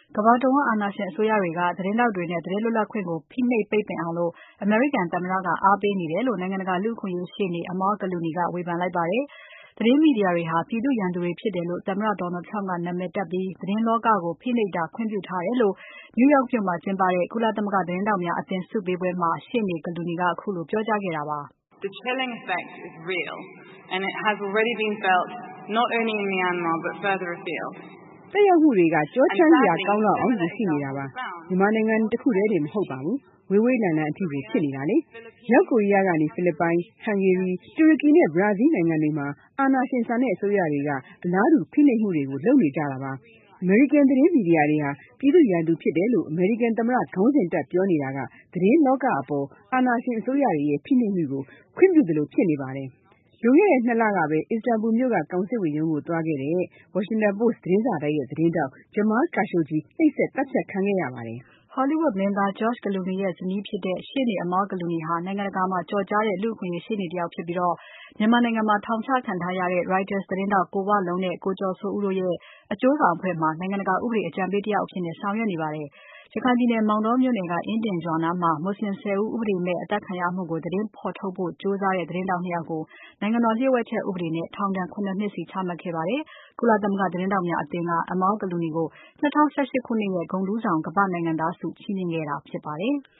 ကမ္ဘာတဝန်းအာဏာရှင်အစိုးရတွေကသတင်းထောက်တွေနဲ့သတင်းလွတ်လပ်ခွင့်ကိုဖိနှိပ်ပိတ်ပင်အောင်အမေရိကန်သမ္မတကအားပေးနေတယ်လို့နိုင်ငံတကာလူ့အခွင့်အရေးရှေ့နေ Amal Clooney ကဝေဖန်လိုက်ပါတယ်။ သတင်းမီဒီယာတွေဟာပြည်သူ့ရန်သူတွေဖြစ်တယ်လို့သမ္မတ Donald Trump ကနာမည်တပ်ပြီးသတင်းလောကကိုဖိနှိပ်တာခွင့်ပြုထားတယ်လို့ New York မြို့မှာကျင်းပတဲ့ ကုလသမဂ္ဂသတင်းထောက်များအသင်းဆုပေးပွဲမှာရှေ့နေ Clooney ကခုလိုပြောကြားခဲ့တာပါ။ The chilling effect is real and it has already been felt not only in Myanmar but further afield. သက်ရောက်မှုတွေကကြောချမ်းစရာကောင်းလောက်အောင်ကိုရှိနေတာပါ။မြန်မာနိုင်ငံတစ်ခုတည်းမဟုတ်ပါဘူး။ဝေးဝေးလံလံအထိကိုဖြစ်နေတာလေ။မြောက်ကိုရီးယားကနေဖိလစ်ပိုင်၊ဟန်ဂေရီ၊တူရကီနဲ့ဘရာဇီးနိုင်ငံတွေမှာအာဏာရှင်ဆန်တဲ့အစိုးရတွေကအလားတူဖိနှိပ်မှုတွေကိုလုပ်နေကြတာပါ။အမေရိကန်သတင်းမီဒီယာတွေဟာပြည်သူ့ရန်သူဖြစ်တယ်လို့အမေရိကန်သမ္မတခေါင်းစဉ်တပ်ပြောနေတာကသတင်းလောကအပေါ်အာဏာရှင်အစိုးရတွေရဲ့ဖိနှိပ်မှုကိုခွင့်ပြုသလိုဖြစ်နေပါတယ်။လွန်ခဲ့တဲ့ 2 လကပဲအစ္စတန်ဘူလ်မြို့ကကောင်စစ်ဝန်ရုံးကိုသွားခဲ့တဲ့ Washington Post သတင်းစာတိုက်ရဲ့သတင်းထောက် Jamal Khashoggi နှိပ်စက်သတ်ဖြတ်ခံခဲ့ရပါတယ်။ Hollywood မင်းသား George Clooney ရဲ့ဇနီးဖြစ်တဲ့ရှေ့နေ Amal Clooney ဟာနိုင်ငံတကာမှာကျော်ကြားတဲ့လူ့အခွင့်အရေးရှေ့နေတယောက်ဖြစ်ပြီးမြန်မာနိုင်ငံမှာထောင်ချခံထားရတဲ့ Reuters သတင်းထောက်ကိုဝလုံးနဲ့ကိုကျော်စိုးဦးတို့ရဲ့အကျိုးဆောင်အဖွဲ့မှာနိုင်ငံတကာဥပဒေအကြံပေးတယောက်အဖြစ်ဆောင်ရွက်နေပါတယ်။ ရခိုင်ပြည်နယ်မောင်တောမြို့နယ်ကအင်းဒင်ရွာနားမှာမွတ်ဆလင် 10 ဦးဥပဒေမဲ့အသတ်ခံရမှုကိုသတင်းဖော်ထုတ်ဖို့ကြိုးစားတဲ့သတင်းထောက် 2 ယောက်ကိုနိုင်ငံတော်လျှို့ဝှက်ချက်ဥပဒေနဲ့ထောင်ဒဏ် 7 နှစ်စီချမှတ်ခဲ့ပါတယ်။ ကုလသမဂ္ဂသတင်းထောက်များအသင်းက Amal Clooney ကို2018 ခုနှစ်ရဲ့ဂုဏ်ထူးဆောင်ကမ္ဘာ့နိုင်ငံသားဆုချီးမြှင့်ခဲ့တာဖြစ်ပါတယ်။